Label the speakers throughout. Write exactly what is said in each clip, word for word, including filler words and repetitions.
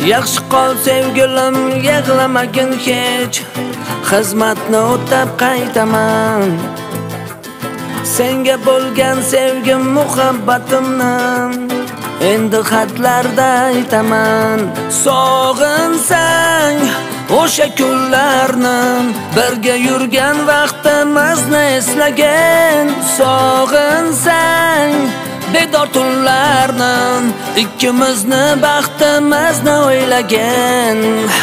Speaker 1: Yaxshi qol sevgilim, yig'lamagin hech. Xizmatni o'tab qaytaman. Senga bo'lgan sevgim, muhabbatimni endi xatlarda aytaman. Sog'insang o'sha kunlarni, birga yurgan vaqtimizni eslagin. Sog'insang bedor tunlarni, ikkimizni baxtimizni o'ylagin.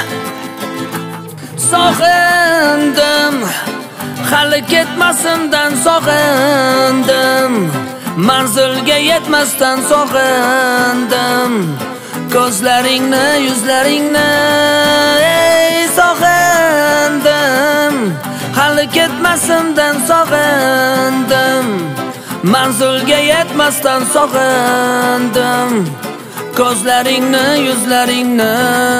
Speaker 1: Sog'indim, hali ketmasimdan sog'indim, manzilga yetmasdan sog'indim. Ko'zlaringni, yuzlaringni ey sog'indim, hali ketmasimdan sog'indim, manzilga yetmasdan sog'indim. Ko'zlaringni, yuzlaringni.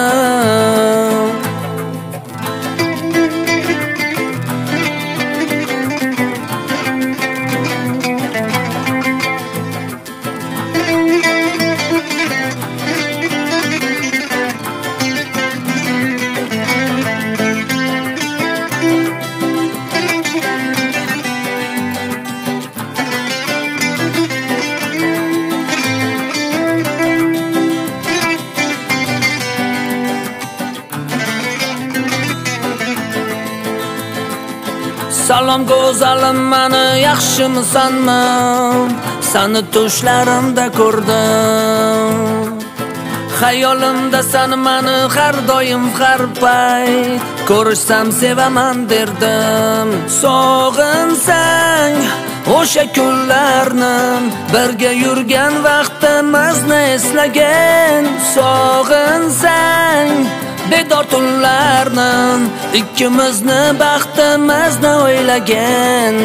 Speaker 1: Salom go'zalim, mani yaxshimisanmi? Sani tushlarimda ko'rdim. Xayolimda sani mani har doim har payt ko'rishsam sevaman derdim. Sog'insang o'sha kunlarni, birga yurgan vaqtimizni eslagin. Sog'insang bedor tunlarni, ikkimizni baxtimizni o'ylagin.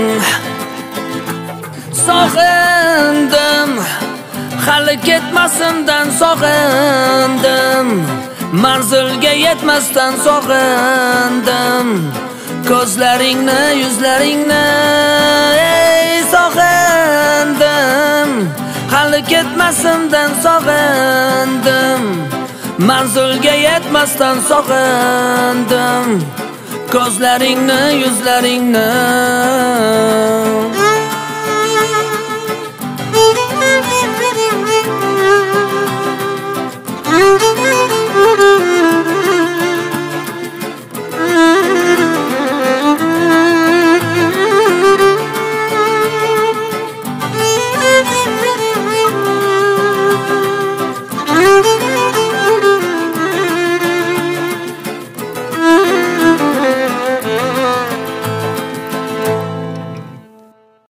Speaker 1: Sog'indim, hali ketmasimdan sog'indim, manzilga yetmasdan sog'indim. Ko'zlaringni, yuzlaringni ey sog'indim, hali ketmasimdan sog'indim, manzilga yetmasdan sog'indim. Ko'zlaringni, yuzlaringni.